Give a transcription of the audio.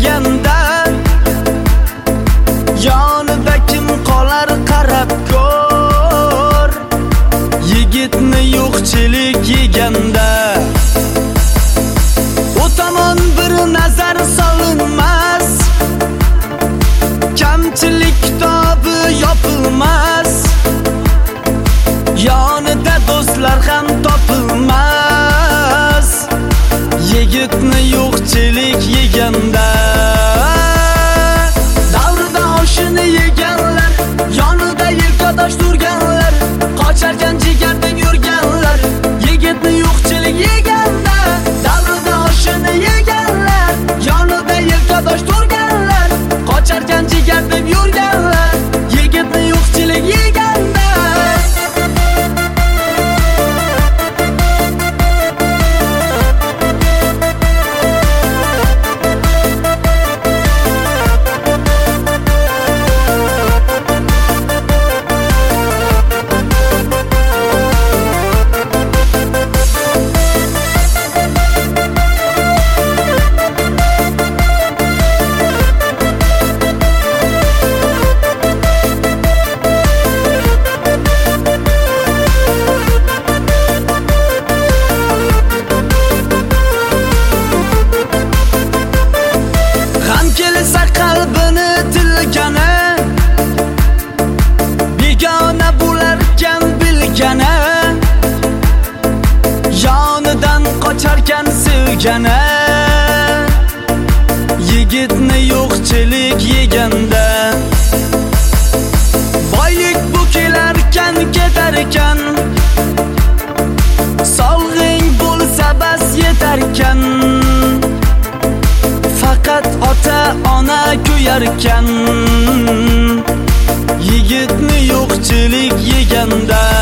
yeganda yonida kim qolar qarab ko'r. Yigitni yo'qchilik yeganda u tomon bir nazar solinmas, kamchilik kitobi yopilmas, yonida do'stlar ham topilmas. Yigitni yo'qchilik yeganda davrida oshini yeganlar, yonida yelkadosh turganlar, qocharkan jigardan yurganlar. Yigitni yo'qchilik yeganda davrida oshini yeganlar, yonida yelkadosh turganlar, qocharkan jigardan yurganlar. Yigitni yo'qchilik yeganda qalbini tilgani, begona bo'larkan bilgani, yonidan qocharkan sevgani. Yigitni yo'qchilik yeganda boylik bu kelarkan ketarkan, sog'ing bo'lsa bas yetarkan. Faqat ota-ona kuyarkan, yigitni yo'qchilik yeganda